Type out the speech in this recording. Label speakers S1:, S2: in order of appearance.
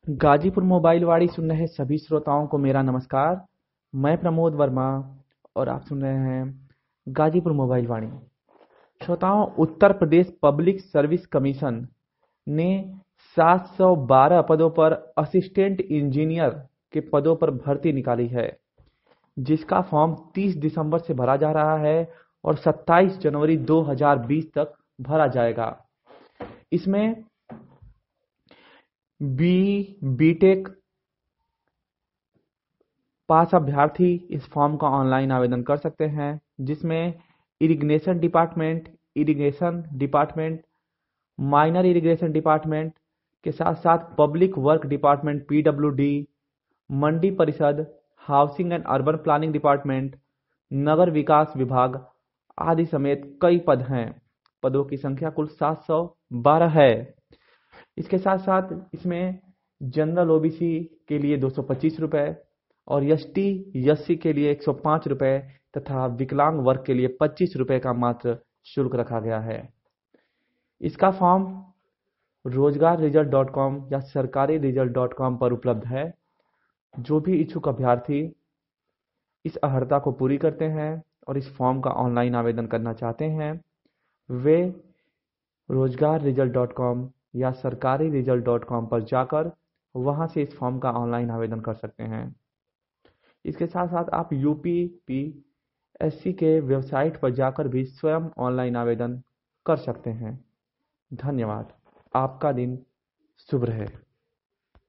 S1: Ghazipur mobile वाणी सुन रहे सभी श्रोताओं को मेरा नमस्कार। मैं प्रमोद वर्मा और आप सुन रहे हैं गाजीपुर मोबाइल वाणी। श्रोताओं, Uttar Pradesh public service commission ने 712 पदों पर असिस्टेंट इंजीनियर के पदों पर भर्ती निकाली है, जिसका फॉर्म 30 दिसंबर से भरा जा रहा है और 27 जनवरी 2020 तक भरा जाएगा। इसमें बीटेक पास अभ्यर्थी इस फॉर्म का ऑनलाइन आवेदन कर सकते हैं, जिसमें irrigation department, minor irrigation department के साथ साथ public work department PWD, Mandi Parishad, housing and urban planning department, नगर विकास विभाग आदि समेत कई पद हैं। पदों की संख्या कुल 712 है। इसके साथ साथ इसमें जनरल ओबीसी के लिए 225 रुपये और एसटी एससी के लिए 105 रुपये तथा विकलांग वर्ग के लिए 25 रुपये का मात्र शुल्क रखा गया है। इसका फॉर्म रोजगार-रिजल्ट.com या सरकारी-रिजल्ट.com पर उपलब्ध है। जो भी इच्छुक अभ्यर्थी इस अर्हता को पूरी करते हैं और इस फॉर्म का ऑनलाइन आवेदन करना चाहते हैं, वे रोजगार-रिजल्ट.com या सरकारी-रिजल्ट.com पर जाकर वहां से इस फॉर्म का ऑनलाइन आवेदन कर सकते हैं। इसके साथ साथ आप यूपीपीएससी के वेबसाइट पर जाकर भी स्वयं ऑनलाइन आवेदन कर सकते हैं। धन्यवाद। आपका दिन शुभ रहे।